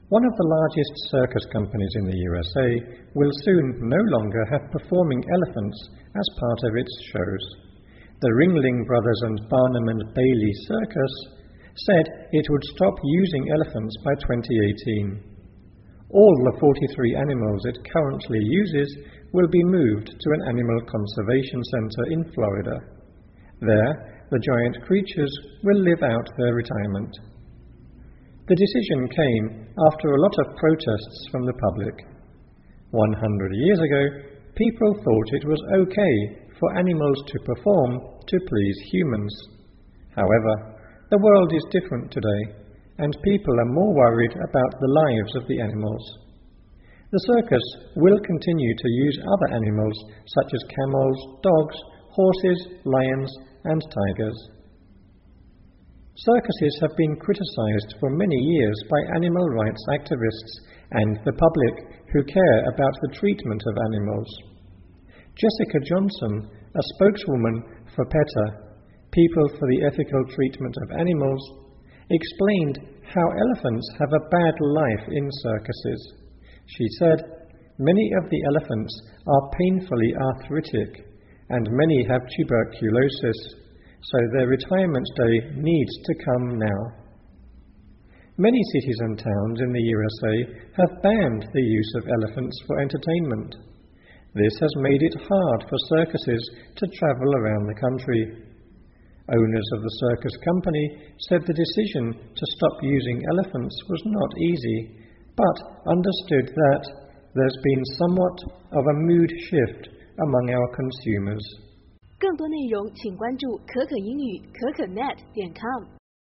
One of the largest circus companies in the USA will soon no longer have performing elephants as part of its shows. The Ringling Brothers and Barnum and Bailey Circus said it would stop using elephants by 2018. All the 43 animals it currently uses will be moved to an animal conservation center in Florida. There, the giant creatures will live out their retirement. The decision came after a lot of protests from the public. 100 years ago, people thought it was okay for animals to perform to please humans. However, the world is different today, and people are more worried about the lives of the animals. The circus will continue to use other animals such as camels, dogs, horses, lions, and tigers. Circuses have been criticized for many years by animal rights activists and the public who care about the treatment of animals. Jessica Johnson, a spokeswoman for PETA, People for the Ethical Treatment of Animals, explained how elephants have a bad life in circuses. She said, "Many of the elephants are painfully arthritic, and many have tuberculosis, so their retirement day needs to come now." Many cities and towns in the USA have banned the use of elephants for entertainment. This has made it hard for circuses to travel around the country. Owners of the circus company said the decision to stop using elephants was not easy, but understood that there's been somewhat of a mood shift among our consumers. 更多内容请关注可可英语可可net.com。